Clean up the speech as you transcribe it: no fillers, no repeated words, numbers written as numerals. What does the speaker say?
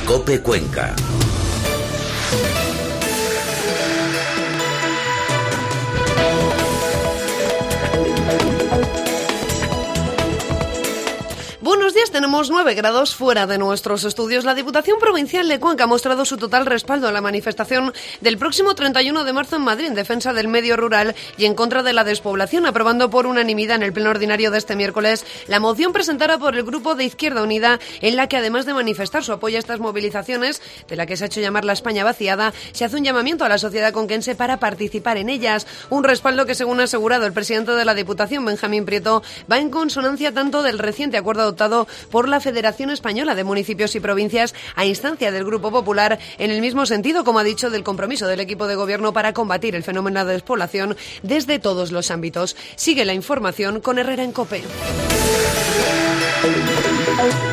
COPE Cuenca. Buenos días, tenemos 9 grados fuera de nuestros estudios. La Diputación Provincial de Cuenca ha mostrado su total respaldo a la manifestación del próximo 31 de marzo en Madrid en defensa del medio rural y en contra de la despoblación, aprobando por unanimidad en el pleno ordinario de este miércoles la moción presentada por el Grupo de Izquierda Unida, en la que, además de manifestar su apoyo a estas movilizaciones, de la que se ha hecho llamar la España vaciada, se hace un llamamiento a la sociedad conquense para participar en ellas. Un respaldo que, según ha asegurado el presidente de la Diputación, Benjamín Prieto, va en consonancia tanto del reciente acuerdo adoptado por la Federación Española de Municipios y Provincias a instancia del Grupo Popular, en el mismo sentido, como ha dicho, del compromiso del equipo de gobierno para combatir el fenómeno de despoblación desde todos los ámbitos. Sigue la información con Herrera en COPE.